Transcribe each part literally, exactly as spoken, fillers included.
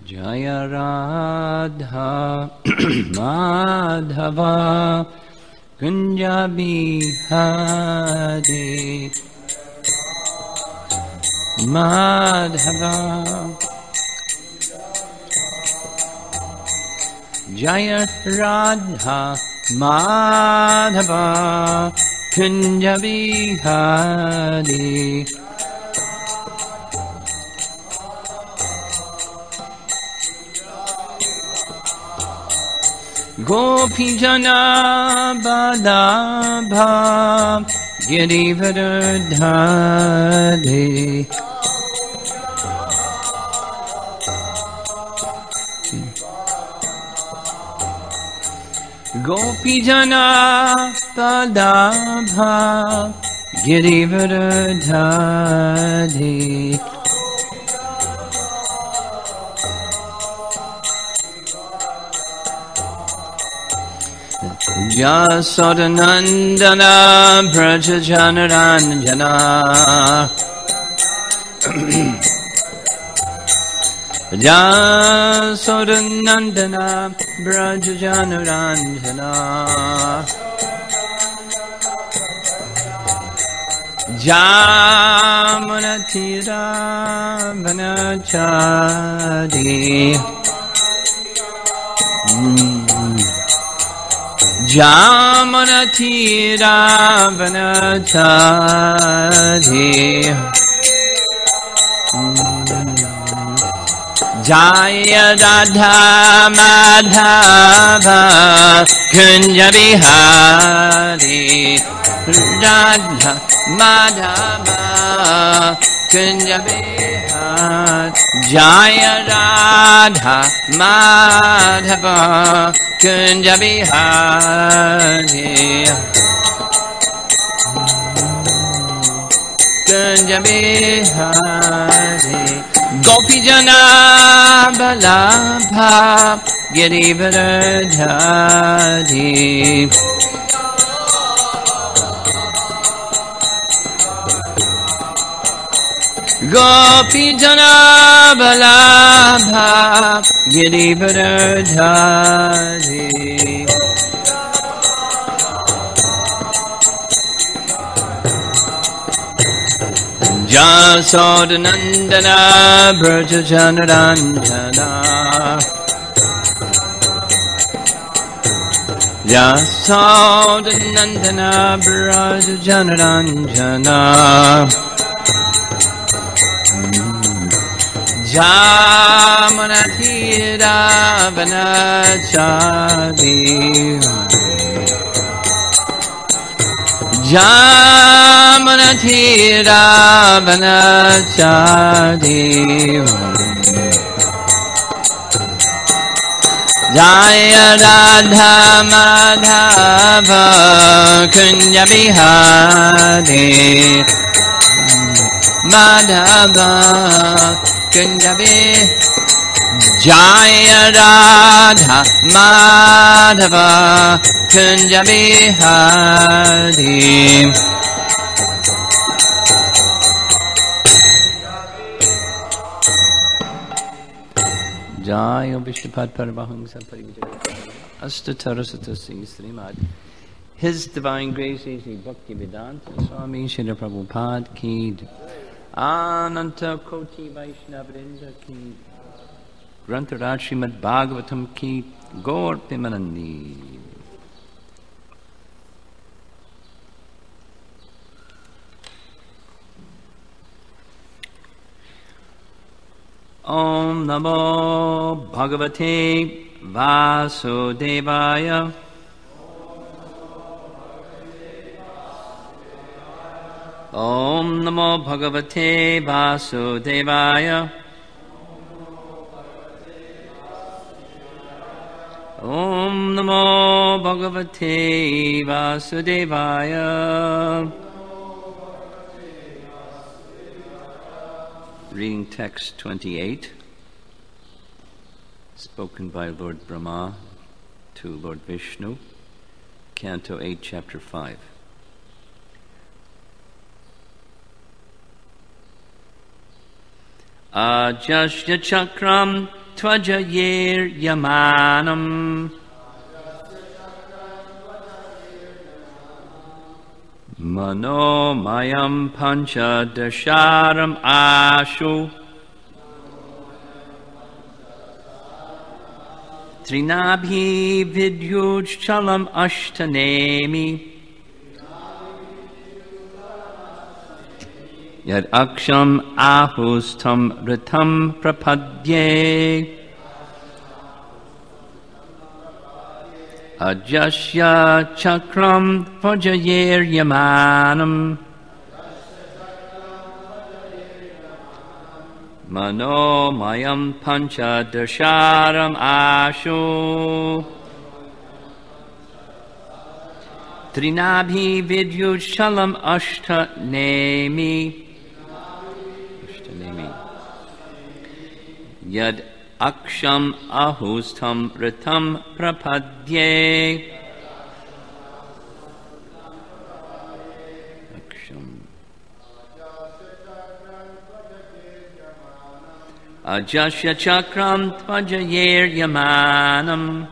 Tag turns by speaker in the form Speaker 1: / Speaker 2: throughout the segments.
Speaker 1: Jaya Radha Madhava Kunja Bihari Madhava Jaya Radha Madhava Kunja Bihari Gopi Jana Badabha Girivardhari Gopi Jana Badabha Girivardhari Jasodanandana Brajajanaranjana Jasodanandana Brajajanaranjana Jamunatira Vanachadi Jamunatira Vanachadi Jaya Radha Madhava Kunja Bihari Radha Madhava Kunja Bihari Jaya Radha Madhava Kunja Bihari Kunja Bihari Gopi Jana Balabha Girivardhari Gopi Jana Balabha Girivardhari Jasodanandana Brajajanaranjana Jasodanandana Brajajanaranjana Jamunatira Vanachadi Jamunatira Vanachadi Jaya Radha Madhava Kunja Bihari Madhava Kunja Bihari Jaya Radha Madhava Kunja Bihari Jaya Vishnupad Paramahamsa Parivijaya Astatarasatasi Srimad His Divine Grace Sri Bhaktivedanta Swami Srila Prabhupada Ki Ananta Koti Vaishnavrinda Ki Grantaraj Srimad Bhagavatam Ki Gaur Pimanandi Om Namo Bhagavate Vasudevaya Om Namo Bhagavate Vasudevaya Om Namo Bhagavate Vasudevaya. Reading text twenty-eight, spoken by Lord Brahma to Lord Vishnu, Canto eight, Chapter five. Ajashya chakram tvajayir yamanam. Mano mayam pancha dasharam ashu. Trinabhi vidyuj chalam ashtanemi. Yad aksham ahustam ritam prapadye. Ajasya chakram vajayir yamanam. Mano mayam pancha dasharam ashu. Trinabhi vidyuj shalam ashta nemi. Yad aksham ahustam ritam prapadye. Aksham. Ajasya chakram tvajayir yamanam.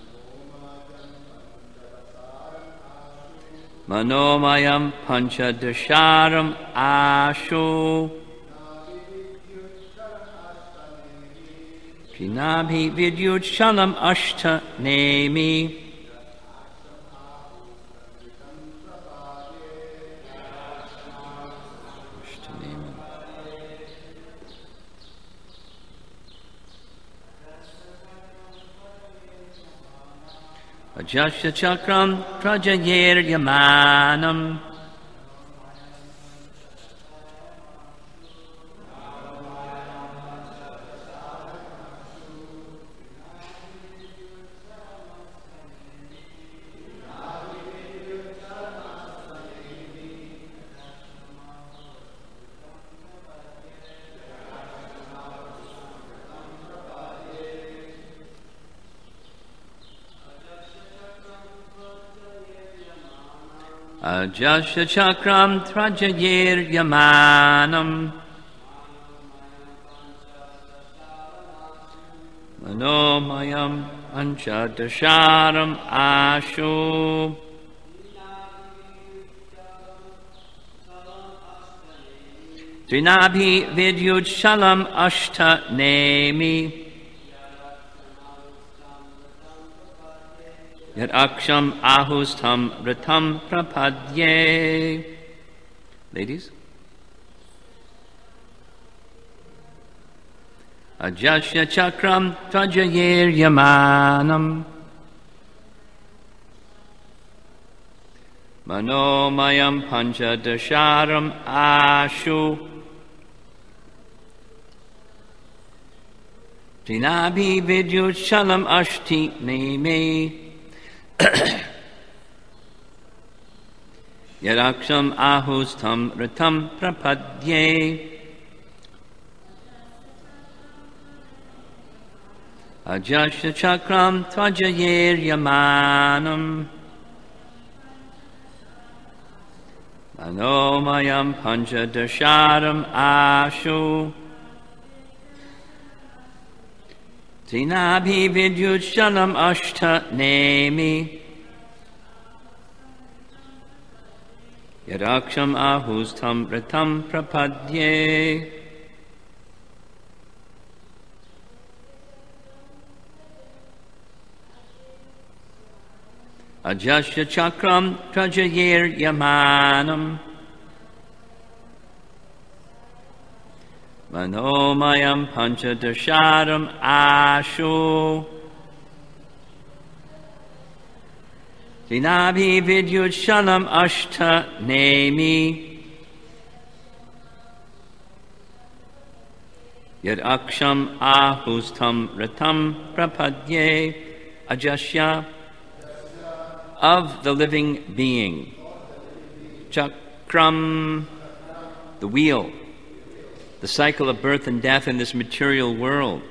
Speaker 1: Manomayam panchadasharam ashu. Trinabhi vidyut shalam ashta nemi. Ajasya chakram prajayir yamanam. Ajasya chakram trajayir yamanam. Manomayam panchadasharam ashu. Trinabhi vidyut shalam ashta nemi. Yad aksham ahustam ritam prapadye. Ladies. Ajasya chakram tvajayir yamanam. Manomayam panchadasharam ashu. Trinabhi vidyut shalam ashti nemi. Yadaksham ahustam ritam prapadye. Ajasya chakram tvajayir yamanam. Manomayam panchadasharam ashu. Trinabhi vidyut shalam ashta nemi. Yadaksham ahustam ritam prapadye. Ajasya chakram prajayir yamanam. Manomayam panchadasharam ashu. Trinabhi vidyut shalam ashta nemi. Yad aksham ahustam ritam prapadye. Ajasya of the living being. Chakram, the wheel, the cycle of birth and death in this material world.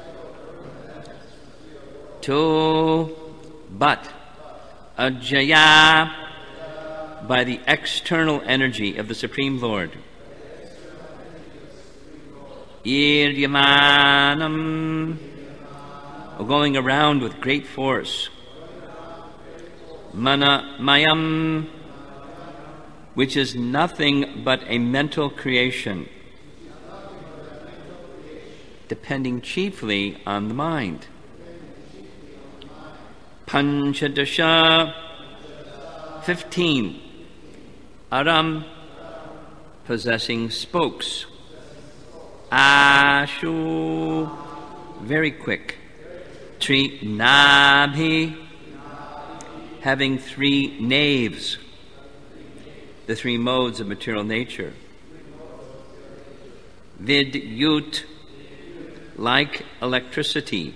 Speaker 1: To, but, ajaya, by the external energy of the Supreme Lord. Ir yamanam, or going around with great force. Mana mayam, which is nothing but a mental creation, depending chiefly on the mind. Panchadasha, fifteen. Aram, possessing spokes. Ashu, very quick. Tri nabhi, having three naves, the three modes of material nature. Vidyut, like electricity.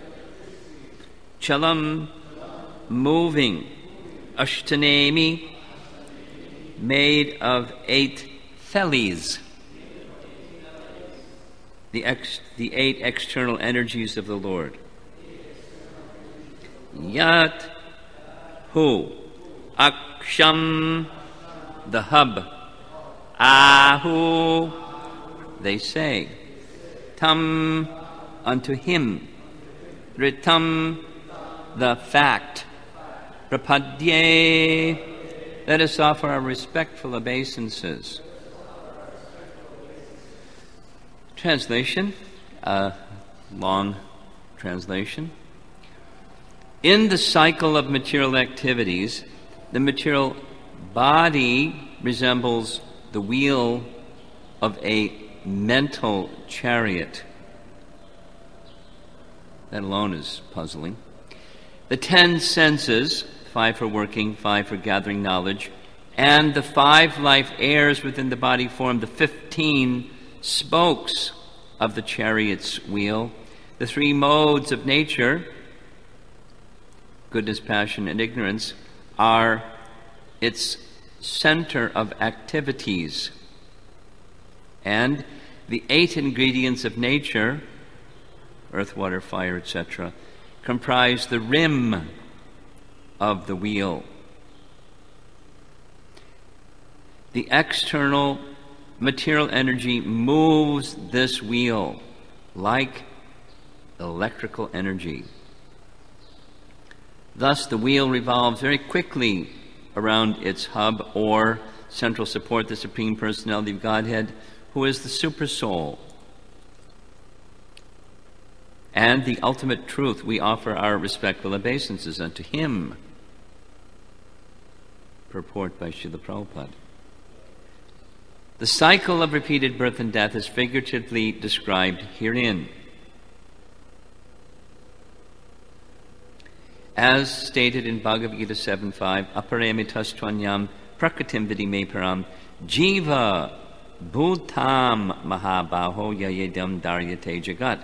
Speaker 1: Chalam, moving. Ashtanemi, made of eight theles, the, ex, the eight external energies of the Lord. Yat, who? Aksham, the hub. Ahu, they say. Tam, unto him. Ritam, the fact. Prapadye, let us offer our respectful obeisances. Translation, a long translation. In the cycle of material activities, the material body resembles the wheel of a mental chariot. That alone is puzzling. The ten senses, five for working, five for gathering knowledge, and the five life airs within the body form the fifteen spokes of the chariot's wheel. The three modes of nature, goodness, passion, and ignorance, are its center of activities. And the eight ingredients of nature, earth, water, fire, et cetera, comprise the rim of the wheel. The external material energy moves this wheel like electrical energy. Thus, the wheel revolves very quickly around its hub or central support, the Supreme Personality of Godhead, who is the Supersoul. And the ultimate truth, we offer our respectful obeisances unto him. Purport by Srila Prabhupada. The cycle of repeated birth and death is figuratively described herein. As stated in Bhagavad Gita seven five, aparamitastvanyam prakritim vidime param jiva bhutam mahabaho yayedam daryate jagat.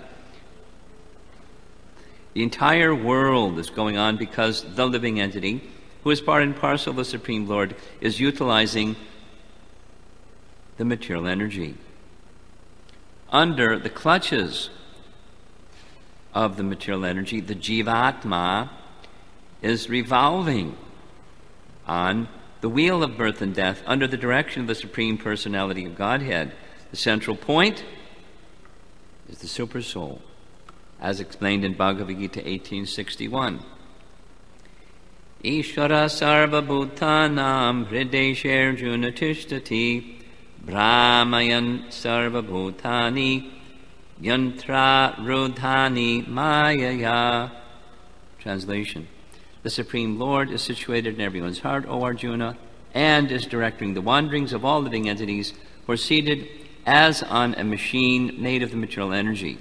Speaker 1: The entire world is going on because the living entity, who is part and parcel of the Supreme Lord, is utilizing the material energy. Under the clutches of the material energy, the Jivatma is revolving on the wheel of birth and death under the direction of the Supreme Personality of Godhead. The central point is the Supersoul, as explained in Bhagavad Gita eighteen sixty-one. Ishvara sarva bhutanam hridesher juna tishtati brahmayan sarva bhutani yantra rudhani mayaya. Translation. The Supreme Lord is situated in everyone's heart, O Arjuna, and is directing the wanderings of all living entities, who are seated as on a machine made of the material energy.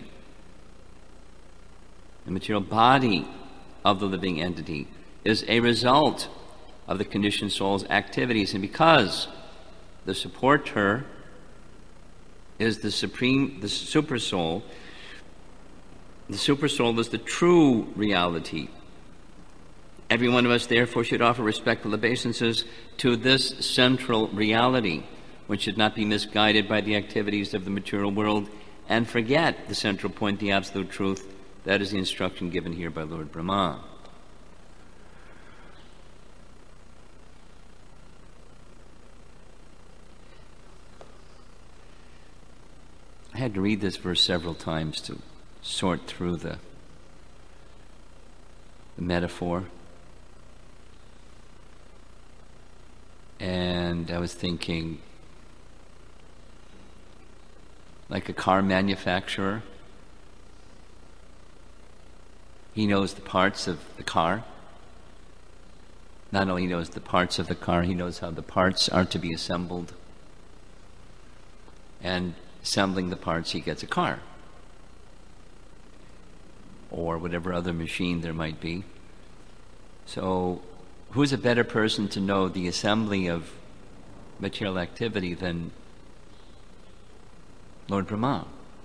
Speaker 1: The material body of the living entity is a result of the conditioned soul's activities, and because the supporter is the supreme, the super soul, the super soul is the true reality. Every one of us, therefore, should offer respectful obeisances to this central reality, which should not be misguided by the activities of the material world and forget the central point, the absolute truth. That is the instruction given here by Lord Brahma. I had to read this verse several times to sort through the the metaphor. And I was thinking, like a car manufacturer, he knows the parts of the car. Not only knows the parts of the car, he knows how the parts are to be assembled. And assembling the parts, he gets a car. Or whatever other machine there might be. So, who's a better person to know the assembly of material activity than Lord Brahma?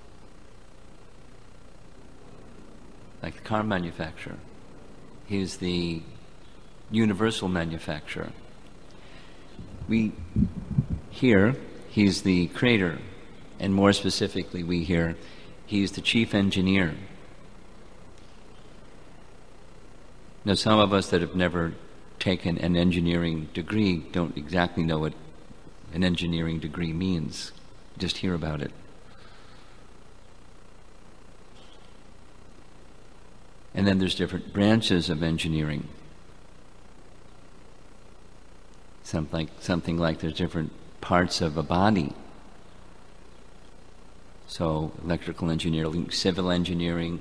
Speaker 1: Like the car manufacturer. He's the universal manufacturer. We hear he's the creator, and more specifically we hear he's the chief engineer. Now, some of us that have never taken an engineering degree don't exactly know what an engineering degree means. Just hear about it. And then there's different branches of engineering. Something like, something like there's different parts of a body. So electrical engineering, civil engineering,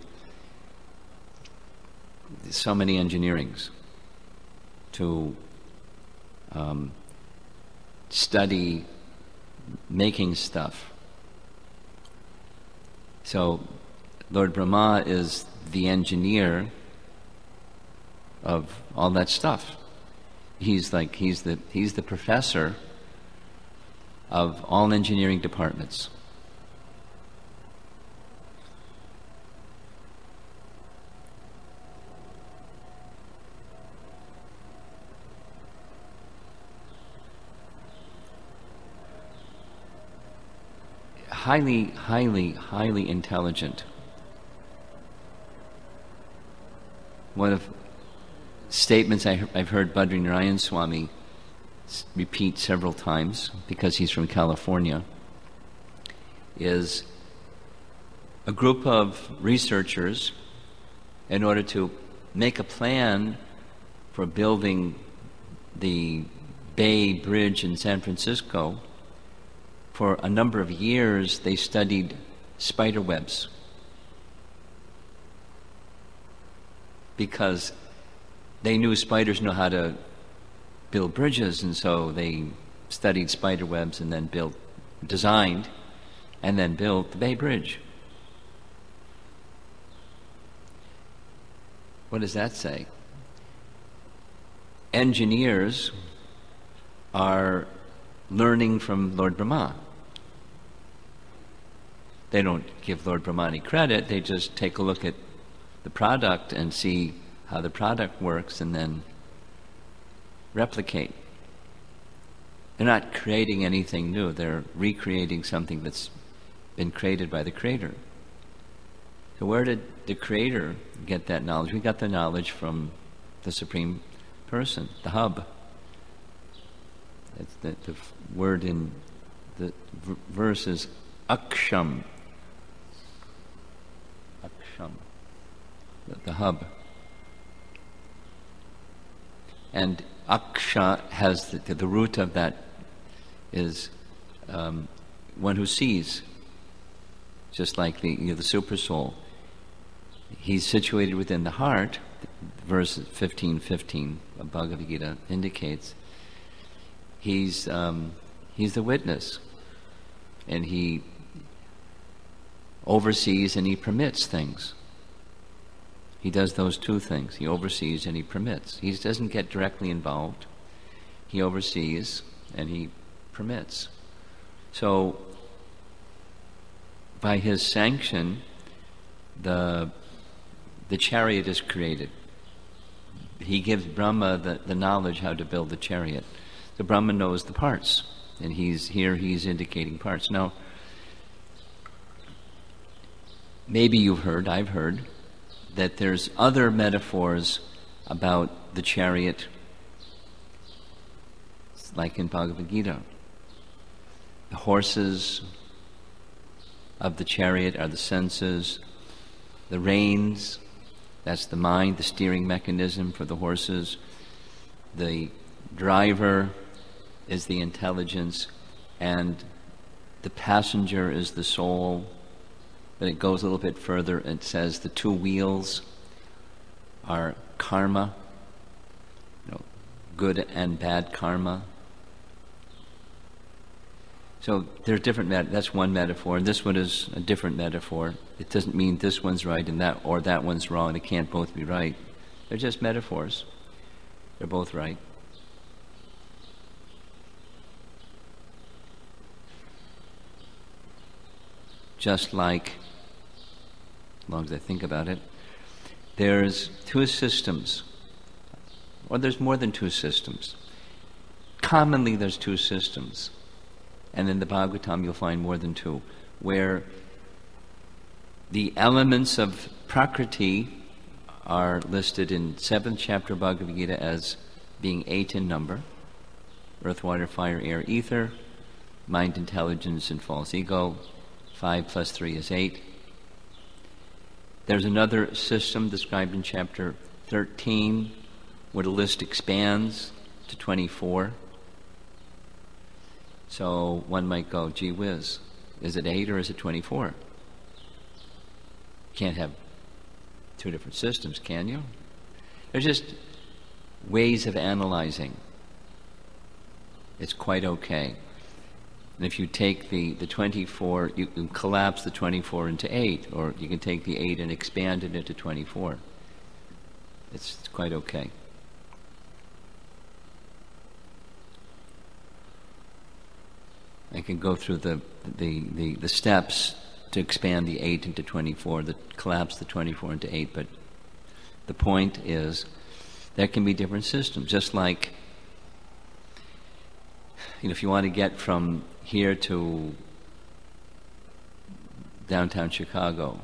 Speaker 1: so many engineerings to um, study making stuff. So Lord Brahma is the engineer of all that stuff. He's like he's the he's the professor of all engineering departments. Highly, highly, highly intelligent. One of statements I, I've heard Badri Narayan Swami repeat several times, because he's from California, is a group of researchers, in order to make a plan for building the Bay Bridge in San Francisco, for a number of years they studied spider webs. Because they knew spiders know how to build bridges, and so they studied spider webs and then built, designed, and then built the Bay Bridge. What does that say? Engineers are learning from Lord Brahma. They don't give Lord Brahma any credit, they just take a look at the product and see how the product works and then replicate. They're not creating anything new, they're recreating something that's been created by the Creator. So where did the Creator get that knowledge? We got the knowledge from the Supreme Person, the hub. That's the, the word in the v- verse is aksham. Aksham. The, the hub. And aksha has the, the root of that is um, one who sees, just like the you know, the super soul. He's situated within the heart. Verse fifteen fifteen of Bhagavad Gita indicates he's um, he's the witness, and he oversees and he permits things. He does those two things. He oversees and he permits. He doesn't get directly involved. He oversees and he permits. So, by his sanction, the the chariot is created. He gives Brahma the, the knowledge how to build the chariot. So Brahma knows the parts, and he's here he's indicating parts. Now, maybe you've heard, I've heard, that there's other metaphors about the chariot, like in Bhagavad Gita. The horses of the chariot are the senses, the reins That's the mind, the steering mechanism for the horses. The driver is the intelligence, and the passenger is the soul. But it goes a little bit further and says the two wheels are karma, you know, good and bad karma. So there's different, met- that's one metaphor, and this one is a different metaphor. It doesn't mean this one's right and that, or that one's wrong. They can't both be right. They're just metaphors. They're both right. Just like, as long as I think about it, there's two systems, or there's more than two systems. Commonly there's two systems, and in the Bhagavatam you'll find more than two, where the elements of Prakriti are listed in seventh chapter of Bhagavad Gita as being eight in number: earth, water, fire, air, ether, mind, intelligence, and false ego. Five plus three is eight. There's another system described in chapter thirteen where the list expands to twenty-four. So one might go, gee whiz, is it eight or is it twenty-four? Can't have two different systems, can you? There's just ways of analyzing. It's quite okay. And if you take the, the twenty-four, you can collapse the twenty-four into eight, or you can take the eight and expand it into twenty-four. It's, it's quite okay. I can go through the, the, the, the steps to expand the eight into twenty-four, the collapse the twenty-four into eight, but the point is there can be different systems, just like, you know, if you want to get from here to downtown Chicago,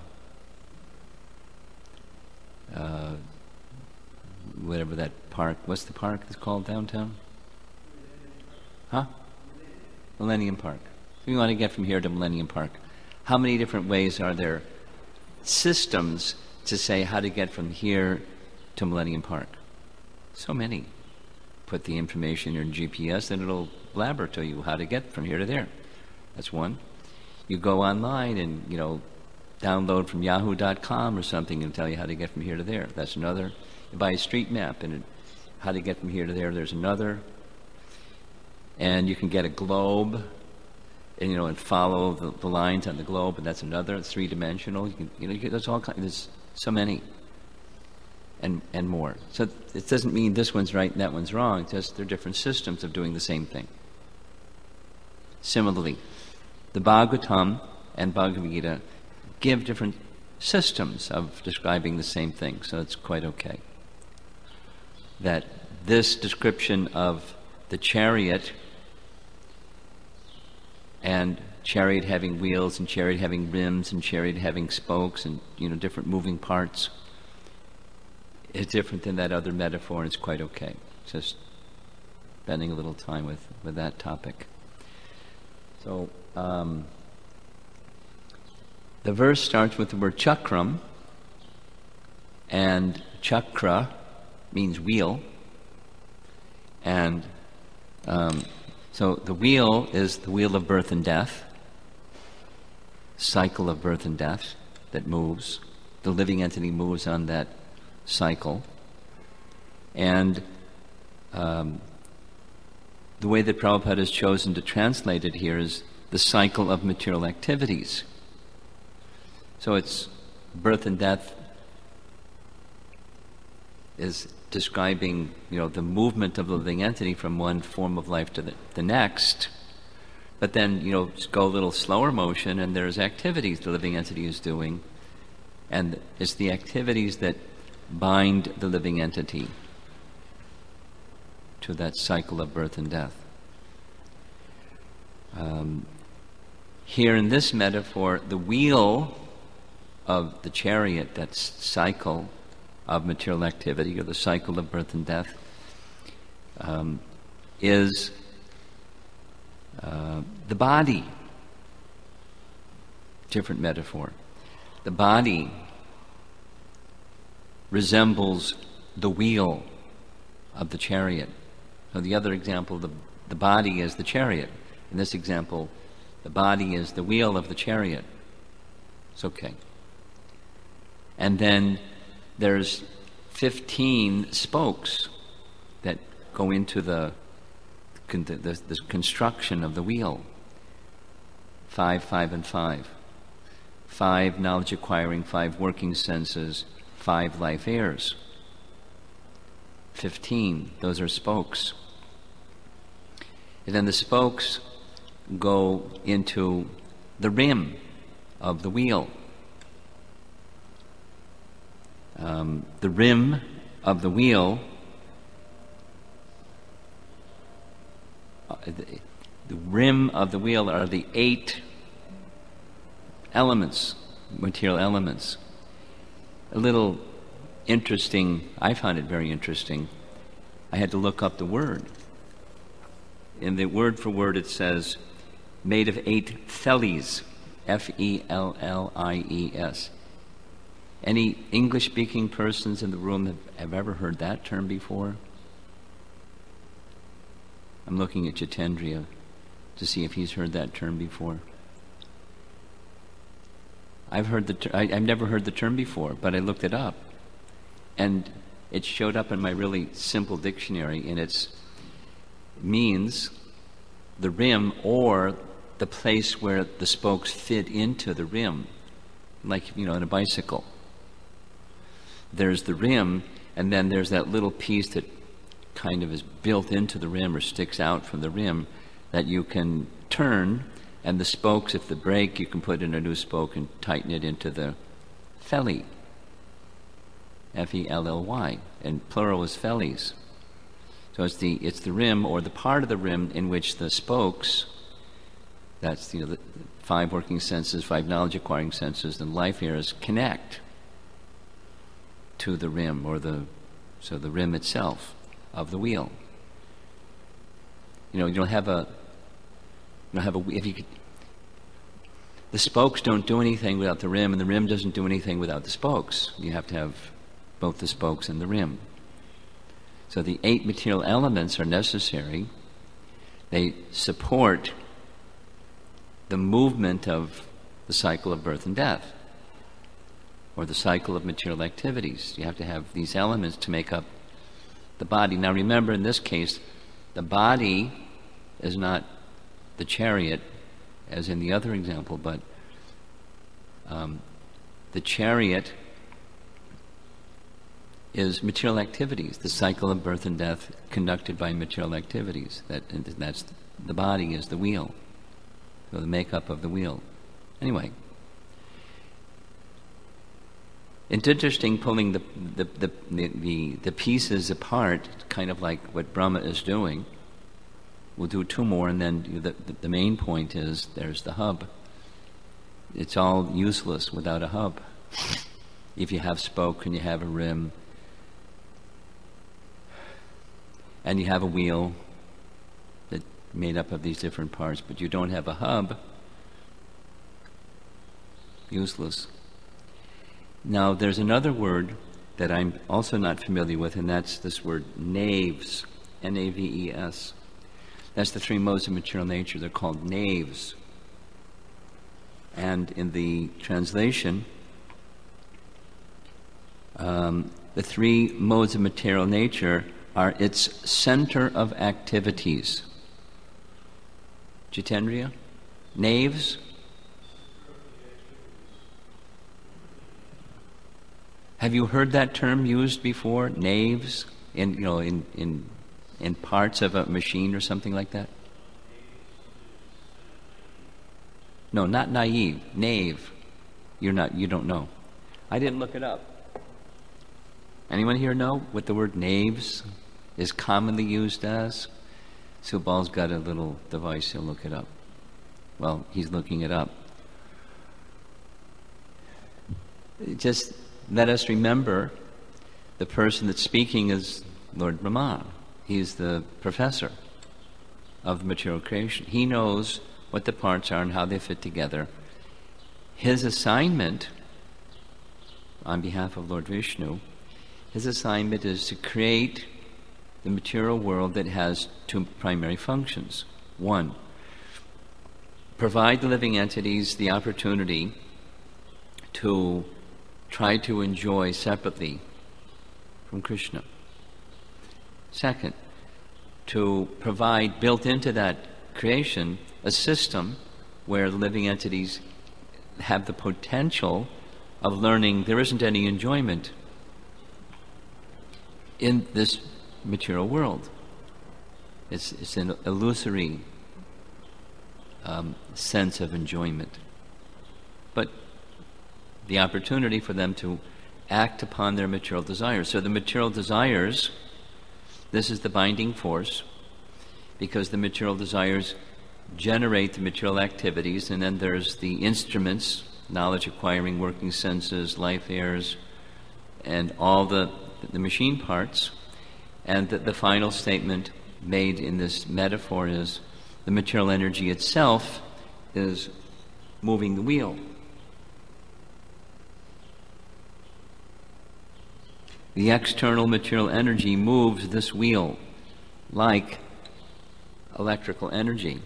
Speaker 1: uh, whatever that park, what's the park that's called downtown? Huh? Millennium Park. If you want to get from here to Millennium Park, how many different ways are there, systems to say how to get from here to Millennium Park? So many. Put the information in your G P S and it'll blabber to you how to get from here to there. That's one. You go online and, you know, download from yahoo dot com or something and tell you how to get from here to there. That's another. You buy a street map and it, how to get from here to there. There's another. And you can get a globe and, you know, and follow the, the lines on the globe, and that's another. It's three-dimensional. You can, you know, you can, there's all kinds. There's so many. And, and more. So it doesn't mean this one's right and that one's wrong. It's just they're different systems of doing the same thing. Similarly, the Bhagavatam and Bhagavad Gita give different systems of describing the same thing, so it's quite okay. That this description of the chariot and chariot having wheels and chariot having rims and chariot having spokes and, you know, different moving parts is different than that other metaphor, and it's quite okay. Just spending a little time with, with that topic. So, um, the verse starts with the word chakram, and chakra means wheel, and um, so the wheel is the wheel of birth and death, cycle of birth and death that moves. The living entity moves on that cycle, and um, the way that Prabhupada has chosen to translate it here is the cycle of material activities. So it's birth and death is describing, you know, the movement of the living entity from one form of life to the, the next, but then, you know, just go a little slower motion and there's activities the living entity is doing, and it's the activities that bind the living entity to that cycle of birth and death. Um, here in this metaphor, the wheel of the chariot, that cycle of material activity, or the cycle of birth and death, um, is uh, the body. Different metaphor. The body resembles the wheel of the chariot. So the other example, the, the body is the chariot. In this example, the body is the wheel of the chariot. It's okay. And then there's fifteen spokes that go into the, the, the, the construction of the wheel. Five, five, and five. Five knowledge acquiring, five working senses, five life heirs. Fifteen, those are spokes. And then the spokes go into the rim of the wheel. Um, the rim of the wheel, uh, the, the rim of the wheel are the eight elements, material elements. A little interesting, I found it very interesting. I had to look up the word. In the word for word it says, made of eight fellies, F E L L I E S. Any English-speaking persons in the room have, have ever heard that term before? I'm looking at Jitendriya to see if he's heard that term before. I've heard the ter- I, I've never heard the term before, but I looked it up, and it showed up in my really simple dictionary, and it means the rim or the place where the spokes fit into the rim, like, you know, in a bicycle. There's the rim, and then there's that little piece that kind of is built into the rim or sticks out from the rim that you can turn, and the spokes, if the break, you can put in a new spoke and tighten it into the felly, F E L L Y, and plural is fellies. So it's the it's the rim or the part of the rim in which the spokes, that's you know, the five working senses, five knowledge acquiring senses, and life heirs connect to the rim or the so the rim itself of the wheel. You know, you don't have a you don't have a if you could, the spokes don't do anything without the rim, and the rim doesn't do anything without the spokes. You have to have both the spokes and the rim. So the eight material elements are necessary. They support the movement of the cycle of birth and death, or the cycle of material activities. You have to have these elements to make up the body. Now remember, in this case, the body is not the chariot, as in the other example, but um, the chariot is material activities, the cycle of birth and death conducted by material activities. That and that's the body is the wheel, so the makeup of the wheel. Anyway, it's interesting pulling the the the the, the pieces apart, kind of like what Brahma is doing. We'll do two more, and then the, the, the main point is there's the hub. It's all useless without a hub. If you have spoke and you have a rim, and you have a wheel that's made up of these different parts, but you don't have a hub, useless. Now, there's another word that I'm also not familiar with, and that's this word naves, N A V E S. That's the three modes of material nature. They're called naves. And in the translation, um, the three modes of material nature are its center of activities. Jitendriya? Naves? Have you heard that term used before? Naves? In you know, in, in in parts of a machine or something like that? No, not naive. Knave. You're not you don't know. I didn't look it up. Anyone here know what the word naves is commonly used as? Subal's got a little device, he'll look it up. Well, he's looking it up. Just let us remember the person that's speaking is Lord Brahma. He's the professor of material creation. He knows what the parts are and how they fit together. His assignment on behalf of Lord Vishnu his assignment is to create the material world that has two primary functions. One, provide the living entities the opportunity to try to enjoy separately from Krishna. Second, to provide, built into that creation, a system where the living entities have the potential of learning there isn't any enjoyment in this material world. It's, it's an illusory um, sense of enjoyment. But the opportunity for them to act upon their material desires. So the material desires, this is the binding force, because the material desires generate the material activities, and then there's the instruments, knowledge acquiring, working senses, life airs, and all the, the machine parts. And the, the final statement made in this metaphor is the material energy itself is moving the wheel. The external material energy moves this wheel like electrical energy.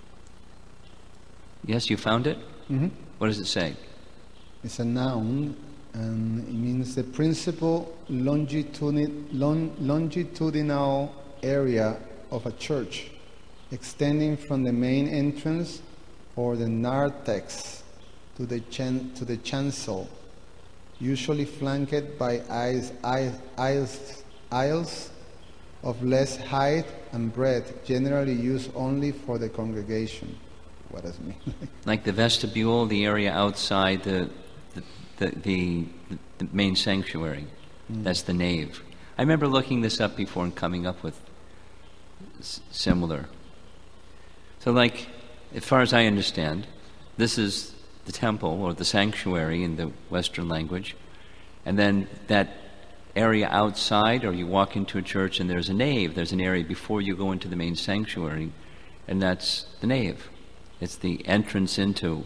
Speaker 1: Yes, you found it?
Speaker 2: Mm-hmm.
Speaker 1: What does it say?
Speaker 2: It's a noun, and it means the principal longitudinal, long, longitudinal area of a church, extending from the main entrance or the narthex to the chan- to the chancel, usually flanked by aisles, aisles, aisles of less height and breadth, generally used only for the congregation. What does it mean?
Speaker 1: Like the vestibule, the area outside the the the, the, the main sanctuary. Mm. That's the nave. I remember looking this up before and coming up with s- similar. So, like, as far as I understand, this is the temple or the sanctuary in the Western language, and then that area outside, or you walk into a church and there's a nave, there's an area before you go into the main sanctuary, and that's the nave. It's the entrance into.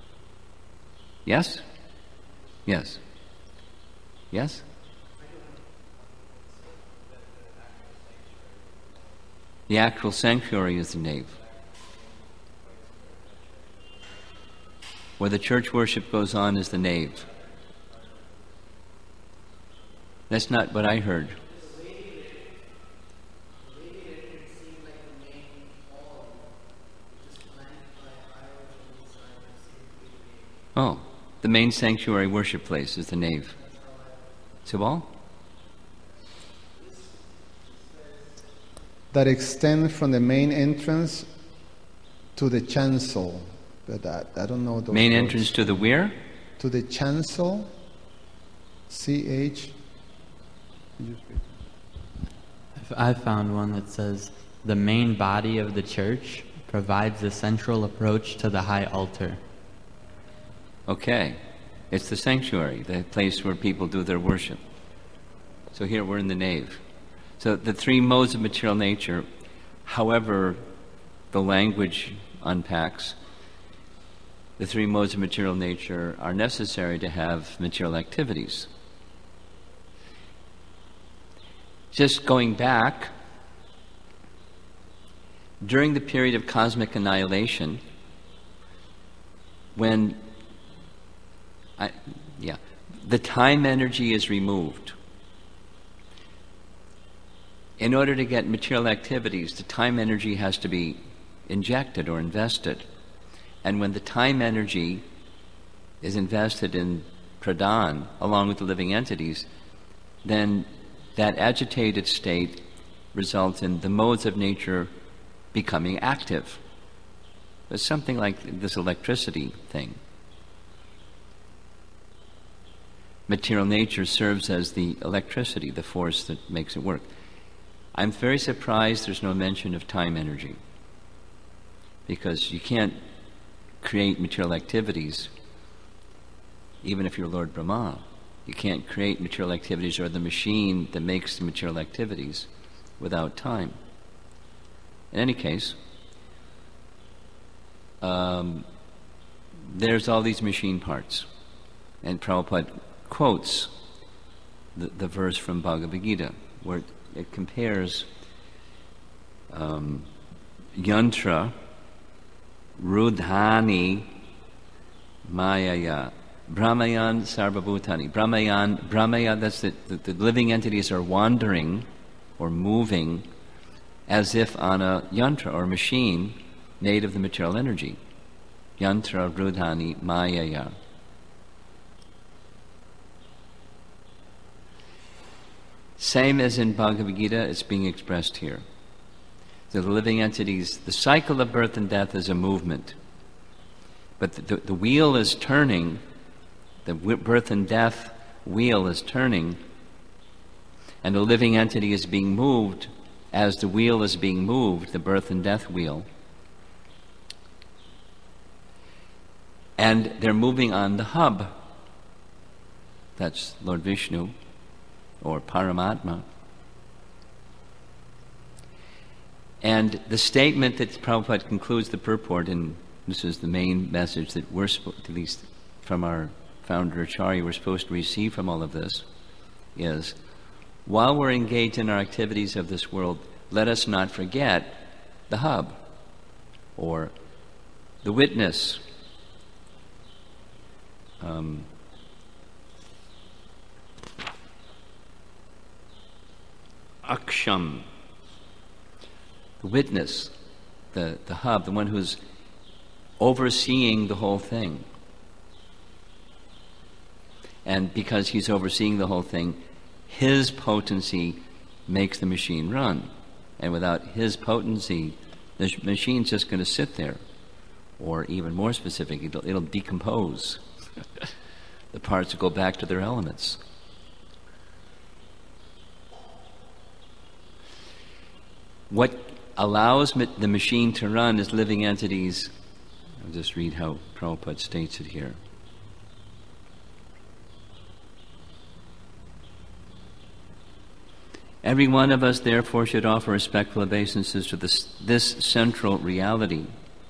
Speaker 1: Yes? Yes. Yes? The actual sanctuary is the nave. Where the church worship goes on is the nave. That's not what I heard. Oh, the main sanctuary worship place is the nave. Subal?
Speaker 2: That extend from the main entrance to the chancel. But I, I don't know those
Speaker 1: Main
Speaker 2: words.
Speaker 1: entrance to the where?
Speaker 2: To the chancel. C H.
Speaker 3: I found one that says, the main body of the church provides the central approach to the high altar.
Speaker 1: Okay. It's the sanctuary, the place where people do their worship. So here we're in the nave. So the three modes of material nature, however the language unpacks, the three modes of material nature are necessary to have material activities. Just going back, during the period of cosmic annihilation, when I, yeah, the time energy is removed. In order to get material activities, the time energy has to be injected or invested. And when the time energy is invested in pradhan, along with the living entities, then that agitated state results in the modes of nature becoming active. It's something like this electricity thing. Material nature serves as the electricity, the force that makes it work. I'm very surprised there's no mention of time energy, because you can't create material activities even if you're Lord Brahma. You can't create material activities or the machine that makes the material activities without time. In any case, um, there's all these machine parts. And Prabhupada quotes the, the verse from Bhagavad Gita, where it, it compares um, yantra, rudhani, mayaya, brahmayan, sarvabhutani. Brahmayan, brahmaya, that's the, the, the living entities are wandering or moving as if on a yantra or machine made of the material energy. Yantra, rudhani, mayaya. Same as in Bhagavad Gita, it's being expressed here. So the living entities, the cycle of birth and death is a movement. But the, the, the wheel is turning, the birth and death wheel is turning, and the living entity is being moved as the wheel is being moved, the birth and death wheel. And they're moving on the hub. That's Lord Vishnu, or Paramatma. And the statement that Prabhupada concludes the purport, and this is the main message that we're, at least from our founder Acharya, we're supposed to receive from all of this, is, while we're engaged in our activities of this world, let us not forget the hub, or the witness, um, aksham, the witness, the, the hub, the one who's overseeing the whole thing. And because he's overseeing the whole thing, his potency makes the machine run. And without his potency, the machine's just going to sit there. Or even more specific, it'll, it'll decompose. The parts will go back to their elements. What allows ma- the machine to run is living entities. I'll just read how Prabhupada states it here. Every one of us, therefore, should offer respectful obeisances to this, this central reality.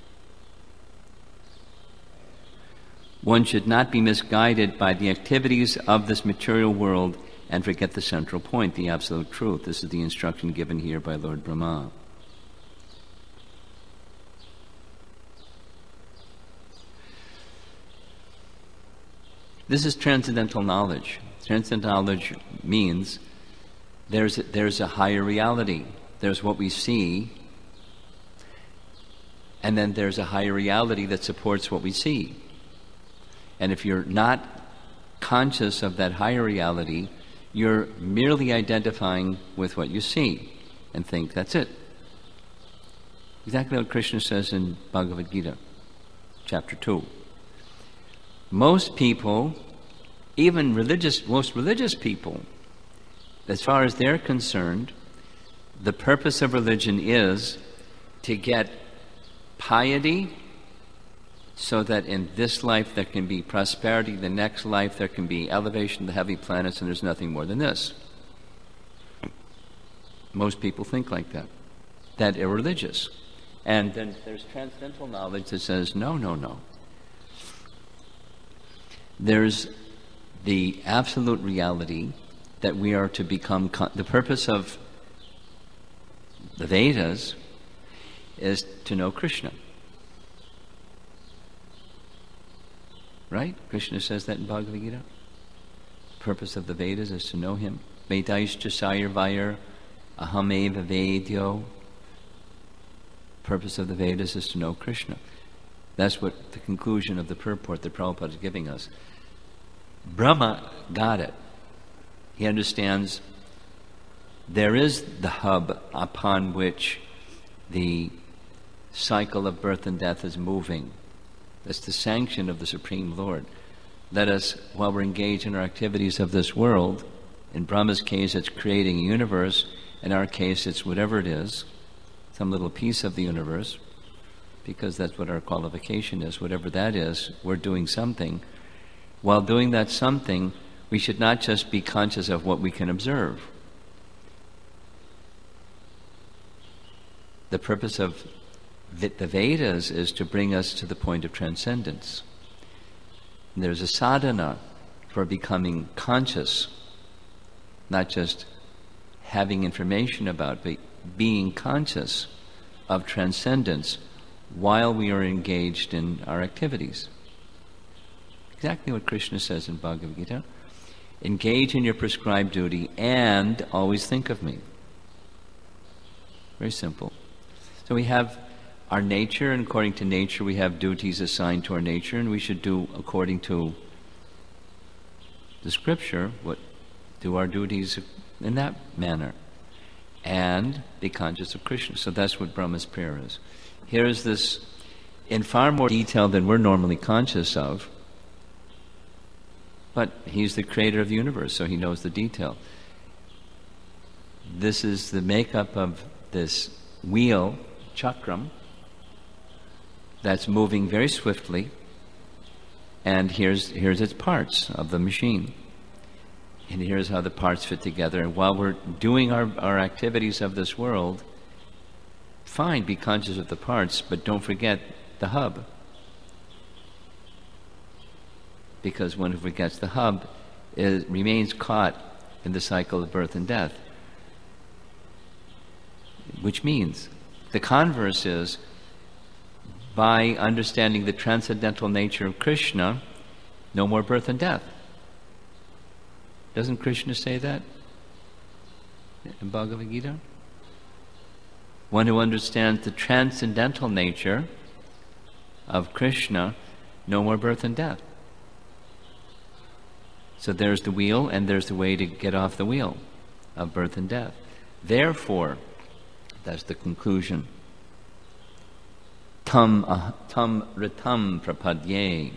Speaker 1: One should not be misguided by the activities of this material world and forget the central point, the absolute truth. This is the instruction given here by Lord Brahma. This is transcendental knowledge. Transcendental knowledge means there's a, there's a higher reality. There's what we see, and then there's a higher reality that supports what we see. And if you're not conscious of that higher reality, you're merely identifying with what you see and think that's it. Exactly what Krishna says in Bhagavad Gita, chapter two. Most people, even religious, most religious people, as far as they're concerned, the purpose of religion is to get piety so that in this life there can be prosperity, the next life there can be elevation of the heavenly planets, and there's nothing more than this. Most people think like that. That are religious. And then there's transcendental knowledge that says, no, no, no. There's the absolute reality that we are to become, con- the purpose of the Vedas is to know Krishna. Right? Krishna says that in Bhagavad Gita. The purpose of the Vedas is to know Him. Vedaischa sayurvayar ahameva vedyo. Purpose of the Vedas is to know Krishna. That's what the conclusion of the purport that Prabhupada is giving us. Brahma got it. He understands there is the hub upon which the cycle of birth and death is moving. That's the sanction of the Supreme Lord. Let us, while we're engaged in our activities of this world, in Brahma's case it's creating a universe, in our case it's whatever it is, some little piece of the universe, because that's what our qualification is, whatever that is, we're doing something. While doing that something, we should not just be conscious of what we can observe. The purpose of the Vedas is to bring us to the point of transcendence. And there's a sadhana for becoming conscious not just having information about, but being conscious of transcendence while we are engaged in our activities. Exactly what Krishna says in Bhagavad Gita. Engage in your prescribed duty and always think of me. Very simple. So we have our nature, and according to nature we have duties assigned to our nature, and we should do according to the scripture, what do our duties in that manner, and be conscious of Krishna. So that's what Brahma's prayer is. Here is this in far more detail than we're normally conscious of, but he's the creator of the universe, so he knows the detail. This is the makeup of this wheel, chakram, that's moving very swiftly, and here's here's its parts of the machine. And here's how the parts fit together. And while we're doing our, our activities of this world, fine, be conscious of the parts, but don't forget the hub. Because one who forgets the hub is, remains caught in the cycle of birth and death. Which means, the converse is, by understanding the transcendental nature of Krishna, no more birth and death. Doesn't Krishna say that in Bhagavad Gita? One who understands the transcendental nature of Krishna, no more birth and death. So there's the wheel, and there's the way to get off the wheel of birth and death. Therefore, that's the conclusion. Tam ah, tam ritam prapadye.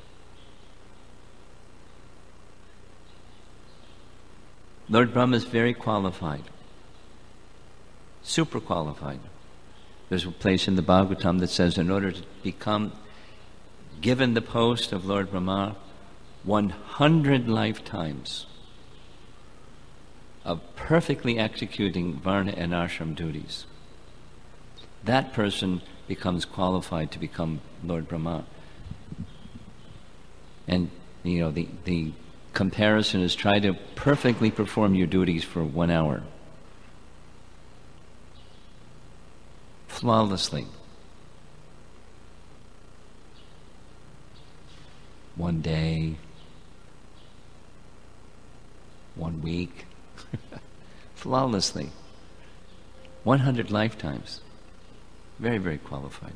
Speaker 1: Lord Brahma is very qualified, super qualified. There's a place in the Bhagavatam that says, in order to become given the post of Lord Brahma, one hundred lifetimes of perfectly executing Varna and Ashram duties. That person becomes qualified to become Lord Brahma. And, you know, the, the comparison is try to perfectly perform your duties for one hour. Flawlessly. One day, one week, flawlessly. one hundred lifetimes. Very, very qualified.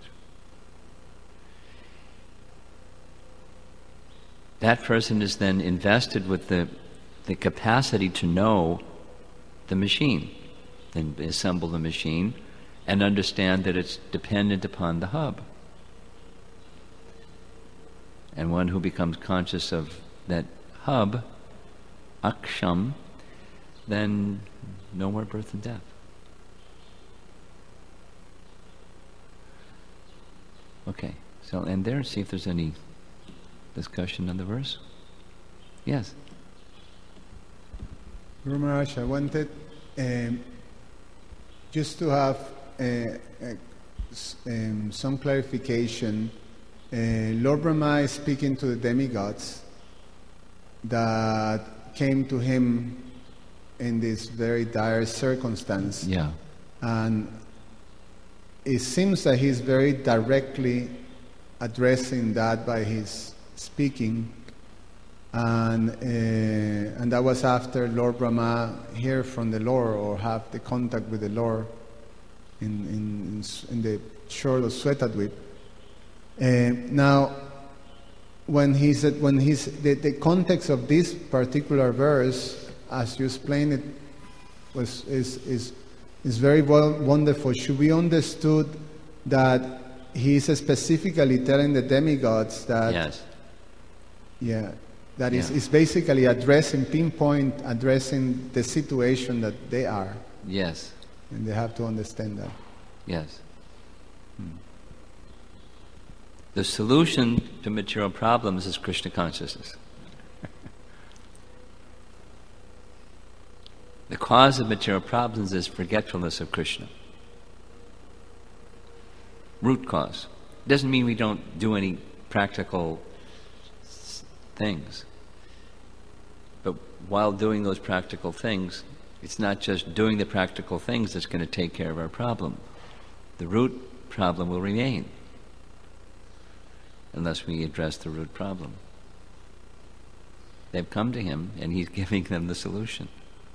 Speaker 1: That person is then invested with the, the capacity to know the machine, and assemble the machine, and understand that it's dependent upon the hub. And one who becomes conscious of that hub, aksham, then no more birth and death. Okay, so end there and see if there's any discussion on the verse. Yes?
Speaker 2: Guru Maharaj, I wanted um, just to have uh, uh, um, some clarification. Uh, Lord Brahma is speaking to the demigods that came to him in this very dire circumstance.
Speaker 1: Yeah.
Speaker 2: And it seems that he's very directly addressing that by his speaking. And uh, and that was after Lord Brahma heard from the Lord, or have the contact with the Lord in, in, in the shore of Svetadvip. Uh, now, when he said, when he's the, the context of this particular verse, as you explained it, was is is is very well wonderful. Should be understood that he is specifically telling the demigods that,
Speaker 1: yes,
Speaker 2: yeah, that
Speaker 1: yeah.
Speaker 2: is is basically addressing, pinpoint addressing the situation that they are.
Speaker 1: Yes.
Speaker 2: And they have to understand that.
Speaker 1: Yes. Hmm. The solution to material problems is Krishna consciousness. The cause of material problems is forgetfulness of Krishna. Root cause. Doesn't mean we don't do any practical things. But while doing those practical things, it's not just doing the practical things that's going to take care of our problem. The root problem will remain unless we address the root problem. They've come to him, and he's giving them the solution.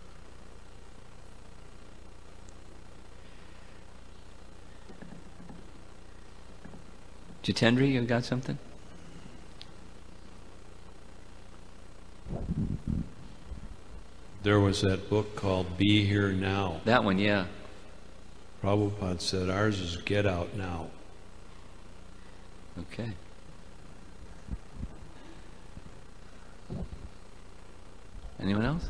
Speaker 1: Jitendra, you got something?
Speaker 4: There was that book called Be Here Now.
Speaker 1: That one, yeah.
Speaker 4: Prabhupada said ours is Get Out Now.
Speaker 1: Okay. Anyone else?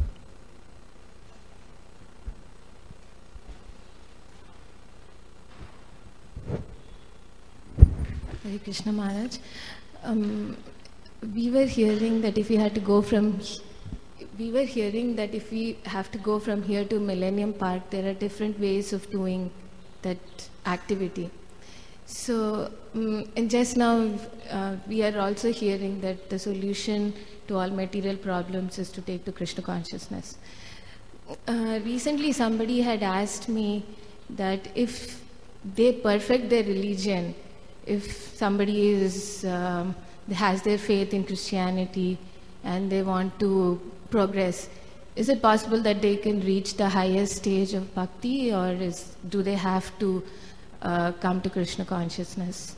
Speaker 5: Hare Krishna Maharaj. Um, we were hearing that if we had to go from, we were hearing that if we have to go from here to Millennium Park, there are different ways of doing that activity. So, um, and just now, uh, we are also hearing that the solution to all material problems is to take to Krishna consciousness. Uh, recently, somebody had asked me that if they perfect their religion, if somebody is um, has their faith in Christianity and they want to progress, is it possible that they can reach the highest stage of bhakti, or is do they have to uh, come to Krishna consciousness?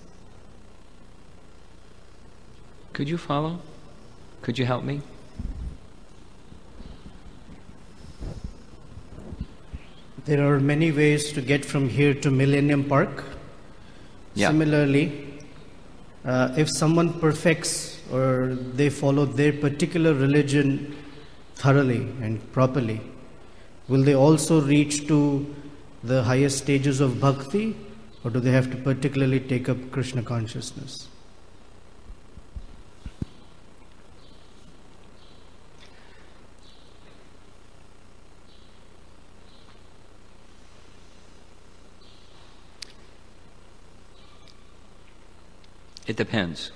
Speaker 1: Could you follow? Could you help me?
Speaker 6: There are many ways to get from here to Millennium Park.
Speaker 1: Yeah.
Speaker 6: Similarly, uh, if someone perfects or they follow their particular religion thoroughly and properly, will they also reach to the highest stages of bhakti, or do they have to particularly take up Krishna consciousness?
Speaker 1: It depends.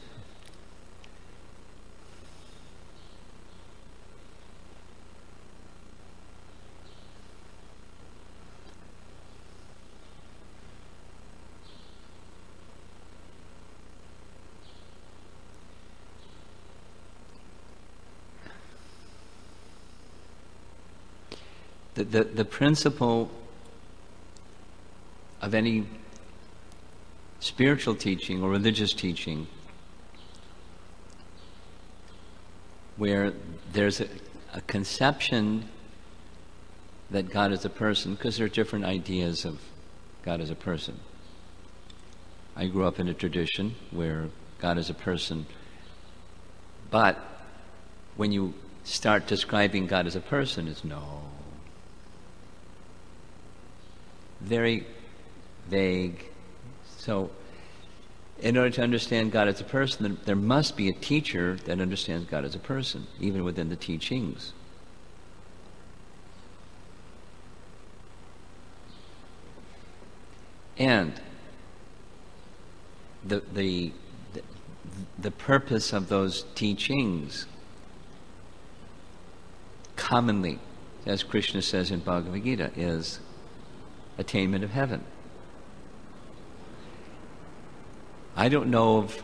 Speaker 1: The, the, the principle of any spiritual teaching or religious teaching where there's a, a conception that God is a person, because there are different ideas of God as a person. I grew up in a tradition where God is a person, but when you start describing God as a person, it's no. Very vague. So, in order to understand God as a person, there must be a teacher that understands God as a person, even within the teachings. And the, the, the, the purpose of those teachings, commonly, as Krishna says in Bhagavad Gita, is attainment of heaven. I don't know of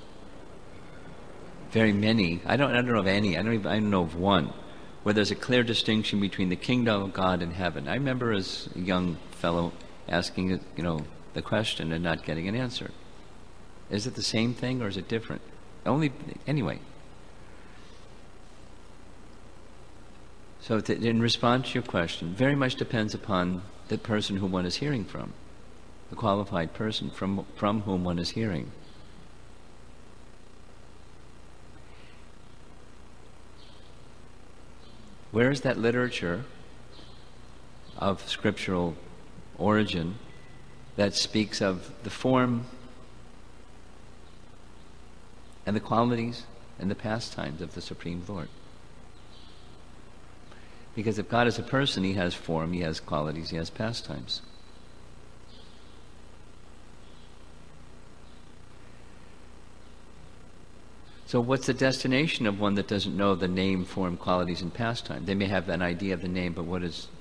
Speaker 1: very many, I don't, I don't know of any, I don't even, I don't know of one, where there's a clear distinction between the kingdom of God and heaven. I remember as a young fellow asking, you know, the question and not getting an answer. Is it the same thing or is it different? Only, anyway. So to, in response to your question, very much depends upon the person who one is hearing from. The qualified person from, from whom one is hearing. Where is that literature of scriptural origin that speaks of the form and the qualities and the pastimes of the Supreme Lord? Because if God is a person, he has form, he has qualities, he has pastimes. So what's the destination of one that doesn't know the name, form, qualities, and pastime? They may have an idea of the name, but what is...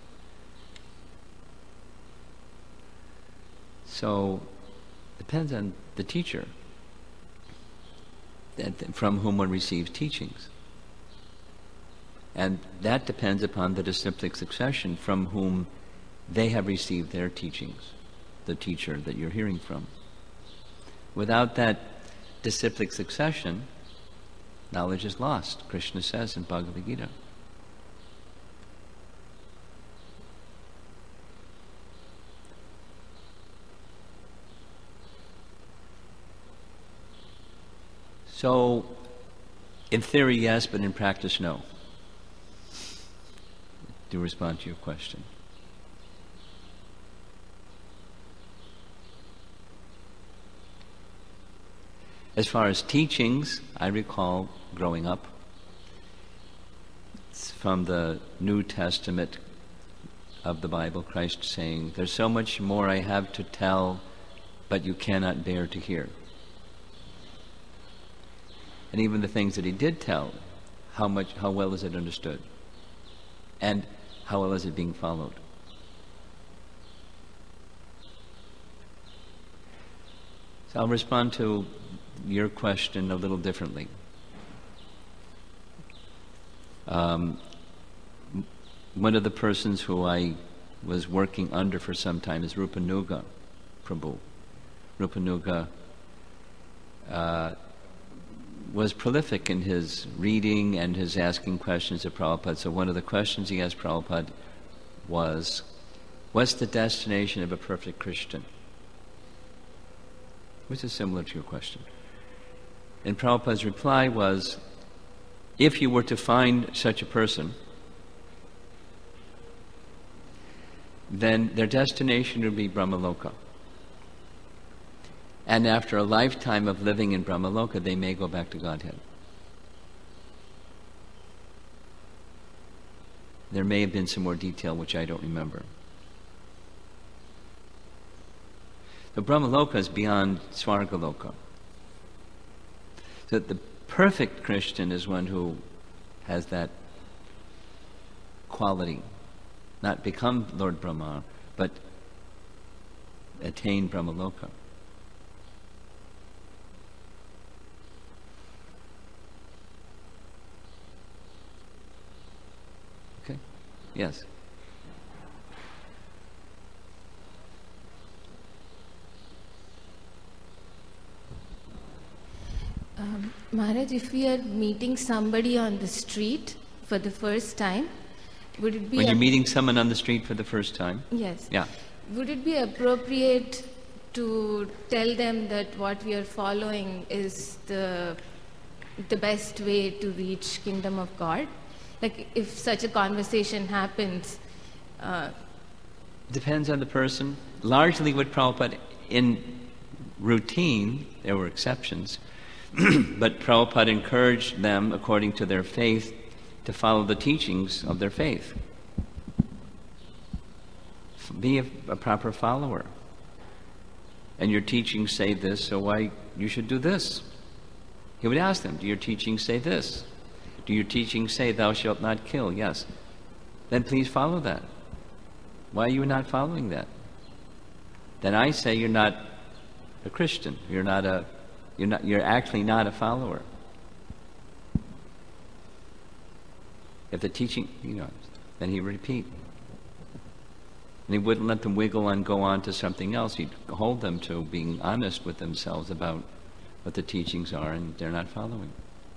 Speaker 1: So, depends on the teacher that, from whom one receives teachings. And that depends upon the disciplic succession from whom they have received their teachings, the teacher that you're hearing from. Without that disciplic succession, knowledge is lost, Krishna says in Bhagavad Gita. So, in theory, yes, but in practice, no. To respond to your question. As far as teachings, I recall growing up, it's from the New Testament of the Bible, Christ saying, "There's so much more I have to tell, but you cannot bear to hear." And even the things that he did tell, how much, how well is it understood? And how well is it being followed? So I'll respond to your question a little differently. Um, one of the persons who I was working under for some time is Rupanuga Prabhu. Rupanuga uh, was prolific in his reading and his asking questions of Prabhupada. So one of the questions he asked Prabhupada was, what's the destination of a perfect Christian? Which is similar to your question. And Prabhupada's reply was, if you were to find such a person, then their destination would be Brahmaloka. And after a lifetime of living in Brahmaloka, they may go back to Godhead. There may have been some more detail which I don't remember. The Brahmaloka is beyond Svargaloka. So the perfect Christian is one who has that quality. Not become Lord Brahma, but attain Brahmaloka. Okay? Yes.
Speaker 5: Um, Maharaj, if we are meeting somebody on the street for the first time, would it be...
Speaker 1: When you're meeting someone on the street for the first time?
Speaker 5: Yes.
Speaker 1: Yeah.
Speaker 5: Would it be appropriate to tell them that what we are following is the the best way to reach Kingdom of God? Like, if such a conversation happens... Uh,
Speaker 1: Depends on the person. Largely what Prabhupada, in routine, there were exceptions, but Prabhupada encouraged them, according to their faith, to follow the teachings of their faith. Be a, a proper follower. And your teachings say this, so why you should do this? He would ask them, do your teachings say this? Do your teachings say thou shalt not kill? Yes. Then please follow that. Why are you not following that? Then I say you're not a Christian. You're not a You're not. You're actually not a follower. If the teaching, you know, then he would repeat. And he wouldn't let them wiggle and go on to something else. He'd hold them to being honest with themselves about what the teachings are, and they're not following.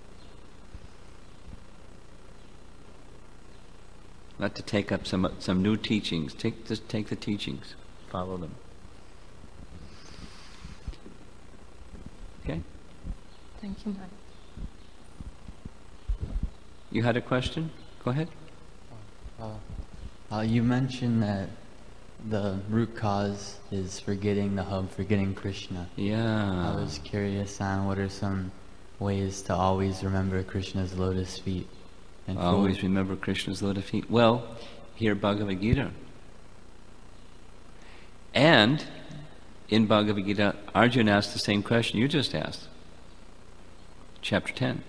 Speaker 1: Not to take up some some new teachings. Take just take the teachings, follow them. Okay.
Speaker 5: Thank you, Maharaj.
Speaker 1: You had a question? Go ahead.
Speaker 3: Uh, uh, you mentioned that the root cause is forgetting the hub, forgetting Krishna.
Speaker 1: Yeah.
Speaker 3: I was curious on what are some ways to always remember Krishna's lotus feet. And
Speaker 1: Always remember Krishna's lotus feet. Well, hear Bhagavad Gita. And in Bhagavad Gita, Arjuna asked the same question you just asked. chapter ten.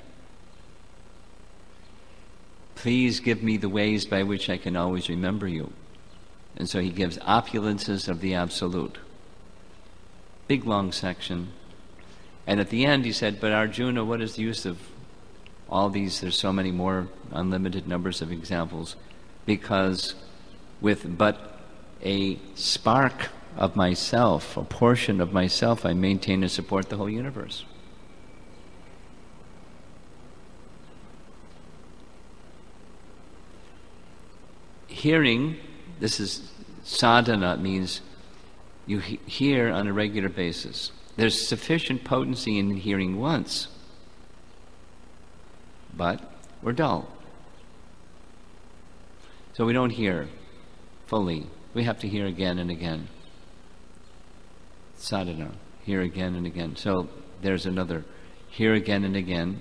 Speaker 1: Please give me the ways by which I can always remember you. And so he gives opulences of the absolute. Big long section. And at the end he said, but Arjuna, what is the use of all these? There's so many more, unlimited numbers of examples. Because with but a spark of myself, a portion of myself, I maintain and support the whole universe. Hearing, this is sadhana, means you he- hear on a regular basis. There's sufficient potency in hearing once, but we're dull. So we don't hear fully. We have to hear again and again. Sadhana, hear again and again. So there's another, hear again and again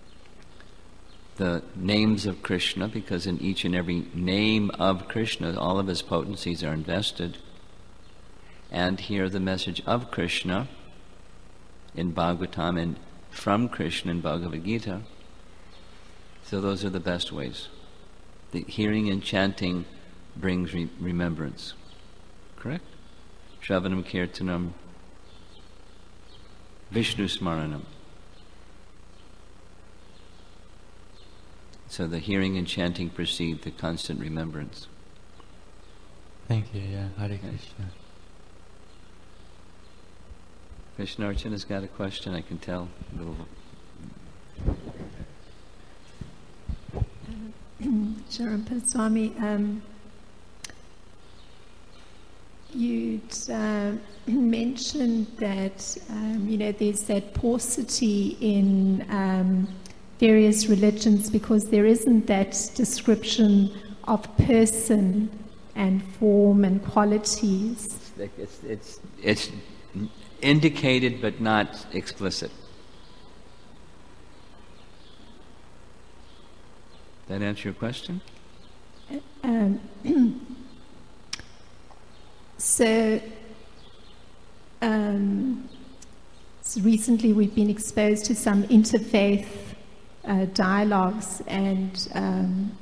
Speaker 1: the names of Krishna, because in each and every name of Krishna, all of his potencies are invested. And hear the message of Krishna in Bhagavatam and from Krishna in Bhagavad Gita. So those are the best ways. The hearing and chanting brings re- remembrance. Correct? Shravanam Kirtanam, Vishnu Smaranam. So the hearing and chanting precede the constant remembrance.
Speaker 3: Thank you, yeah. Hare Krishna.
Speaker 1: Krishna Archana's got a question, I can tell. A little.
Speaker 7: Sharampa Swami, um, you'd uh, mentioned that, um, you know, there's that paucity in um, various religions because there isn't that description of person and form and qualities.
Speaker 1: It's, it's, it's indicated but not explicit. That answer your question?
Speaker 7: Um, so, um, so recently we've been exposed to some interfaith uh, dialogues, and um,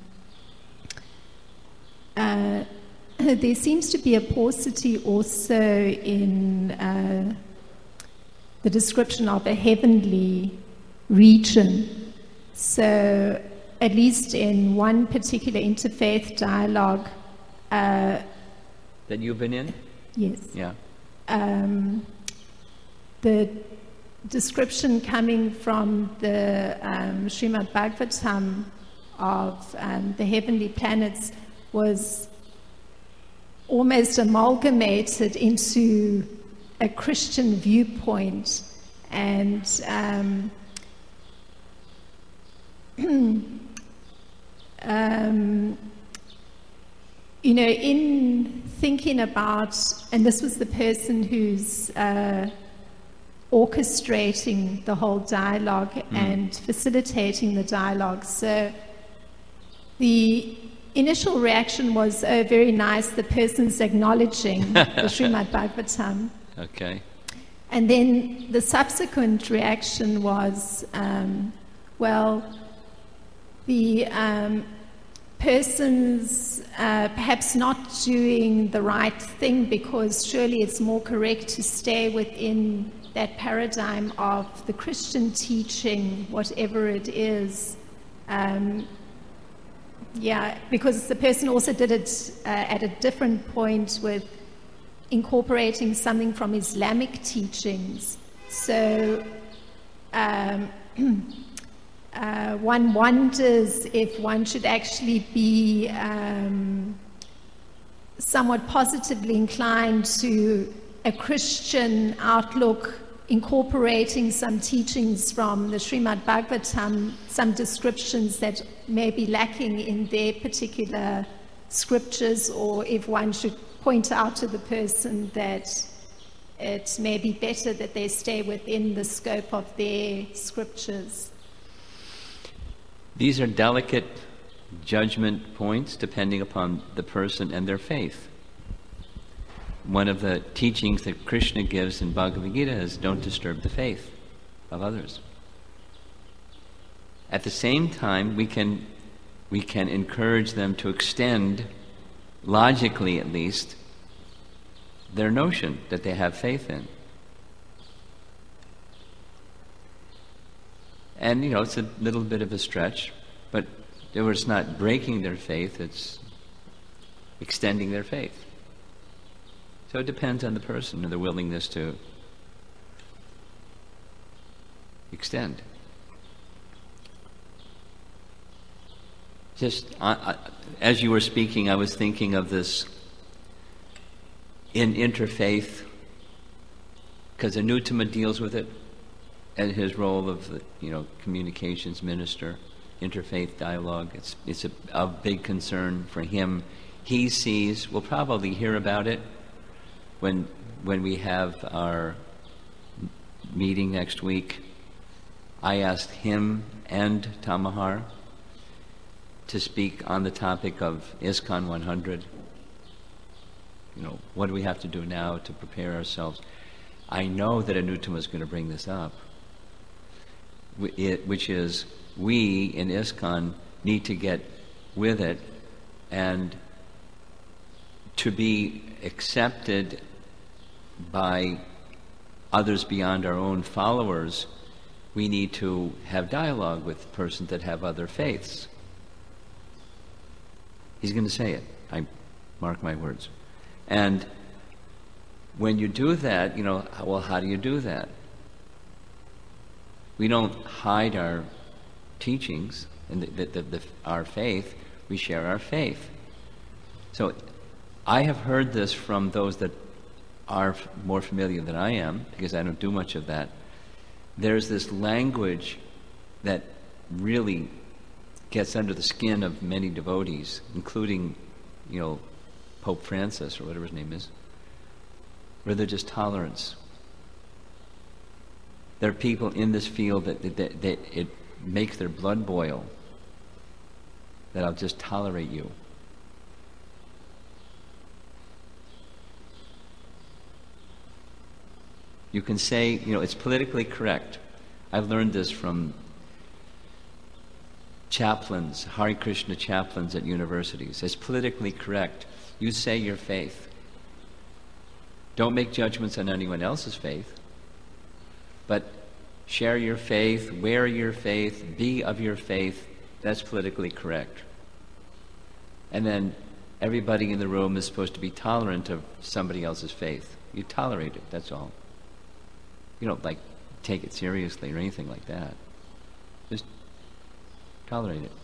Speaker 7: uh, there seems to be a paucity also in uh, the description of a heavenly region. So, at least in one particular interfaith dialogue. Uh,
Speaker 1: that you've been in?
Speaker 7: Yes.
Speaker 1: Yeah.
Speaker 7: Um, the description coming from the um, Srimad Bhagavatam of um, the heavenly planets was almost amalgamated into a Christian viewpoint, and um, Um, you know, in thinking about, and this was the person who's uh, orchestrating the whole dialogue mm. and facilitating the dialogue. So the initial reaction was, oh, very nice, the person's acknowledging the Srimad Bhagavatam.
Speaker 1: Okay.
Speaker 7: And then the subsequent reaction was, um, well, the um, person's uh, perhaps not doing the right thing, because surely it's more correct to stay within that paradigm of the Christian teaching, whatever it is. Um, yeah, because the person also did it uh, at a different point with incorporating something from Islamic teachings. So um, Uh, one wonders if one should actually be um, somewhat positively inclined to a Christian outlook, incorporating some teachings from the Srimad Bhagavatam, some descriptions that may be lacking in their particular scriptures, or if one should point out to the person that it may be better that they stay within the scope of their scriptures.
Speaker 1: These are delicate judgment points depending upon the person and their faith. One of the teachings that Krishna gives in Bhagavad Gita is don't disturb the faith of others. At the same time, we can, we can encourage them to extend, logically at least, their notion that they have faith in. And, you know, it's a little bit of a stretch, but it's not breaking their faith, it's extending their faith. So it depends on the person and their willingness to extend. Just uh, uh, as you were speaking, I was thinking of this in interfaith, because Anuttama deals with it and his role of, you know, communications minister, interfaith dialogue. It's it's a, a big concern for him. He sees, we'll probably hear about it when when we have our meeting next week. I asked him and Tamahar to speak on the topic of ISKCON one hundred. You know, what do we have to do now to prepare ourselves? I know that Anuttama is going to bring this up, which is we in ISKCON need to get with it, and to be accepted by others beyond our own followers, we need to have dialogue with persons that have other faiths. He's going to say it. I mark my words. And when you do that, you know, well, how do you do that? We don't hide our teachings and the, the, the, the, our faith. We share our faith. So I have heard this from those that are more familiar than I am, because I don't do much of that. There's this language that really gets under the skin of many devotees, including, you know, Pope Francis, or whatever his name is. Religious tolerance. There are people in this field that, that, that, that it makes their blood boil, that I'll just tolerate you. You can say, you know, it's politically correct. I've learned this from chaplains, Hare Krishna chaplains at universities. It's politically correct. You say your faith. Don't make judgments on anyone else's faith, but share your faith, wear your faith, be of your faith. That's politically correct. And then everybody in the room is supposed to be tolerant of somebody else's faith. You tolerate it, that's all. You don't, like, take it seriously or anything like that. Just tolerate it.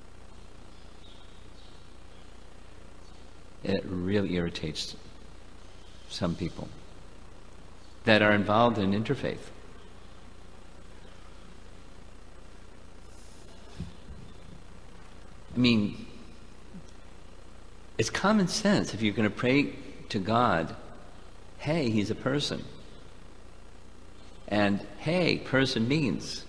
Speaker 1: It really irritates some people that are involved in interfaith. I mean, it's common sense. If you're going to pray to God, hey, he's a person. And hey, person means.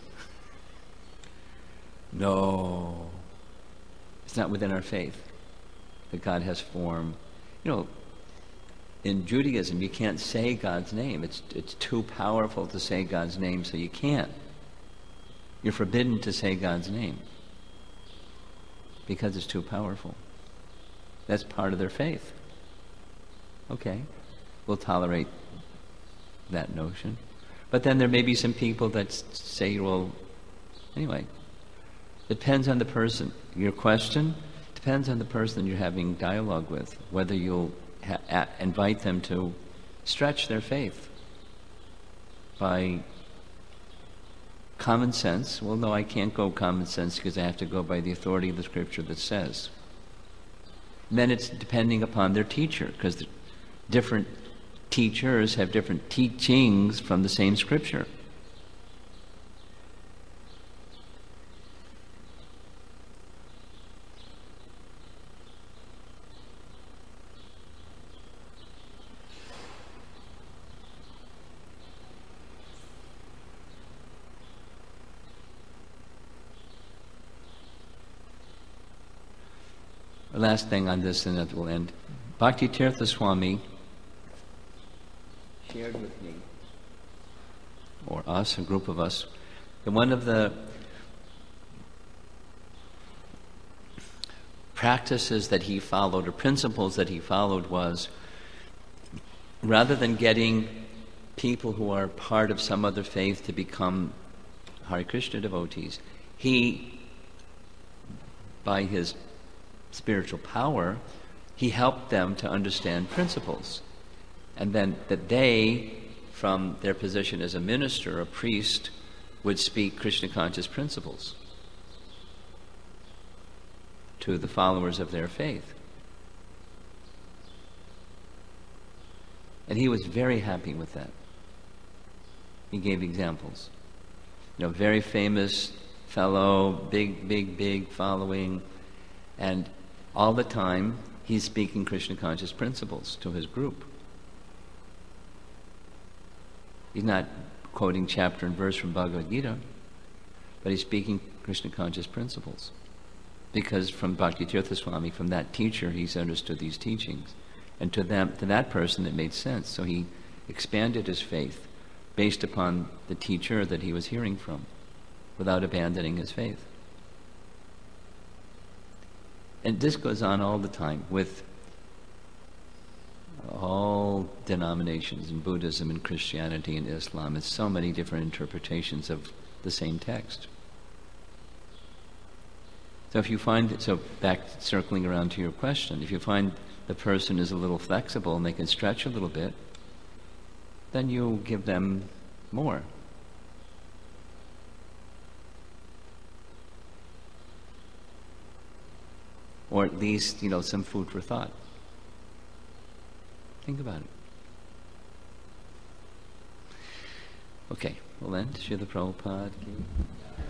Speaker 1: No. It's not within our faith that God has form. You know, in Judaism, you can't say God's name. It's, it's too powerful to say God's name, so you can't. You're forbidden to say God's name because it's too powerful. That's part of their faith. Okay, we'll tolerate that notion. But then there may be some people that say, well, anyway, depends on the person. Your question depends on the person you're having dialogue with, whether you'll ha- a- invite them to stretch their faith by common sense. Well, no, I can't go common sense because I have to go by the authority of the scripture that says. And then it's depending upon their teacher, because the different teachers have different teachings from the same scripture. The last thing on this, and that will end. Bhakti Tirtha Swami shared with me, or us, a group of us, that one of the practices that he followed or principles that he followed was, rather than getting people who are part of some other faith to become Hare Krishna devotees, he, by his spiritual power, he helped them to understand principles. And then that they, from their position as a minister, a priest, would speak Krishna conscious principles to the followers of their faith. And he was very happy with that. He gave examples. You know, very famous fellow, big, big, big following, and all the time he's speaking Krishna conscious principles to his group. He's not quoting chapter and verse from Bhagavad Gita, but he's speaking Krishna conscious principles. Because from Bhakti Tirtha Swami, from that teacher, he's understood these teachings. And to them, to that person, it made sense. So he expanded his faith based upon the teacher that he was hearing from, without abandoning his faith. And this goes on all the time with all denominations in Buddhism and Christianity and Islam. It's so many different interpretations of the same text. So if you find, so back circling around to your question, if you find the person is a little flexible and they can stretch a little bit, then you give them more. Or at least, you know, some food for thought. Think about it. Okay, well then, Srila Prabhupada.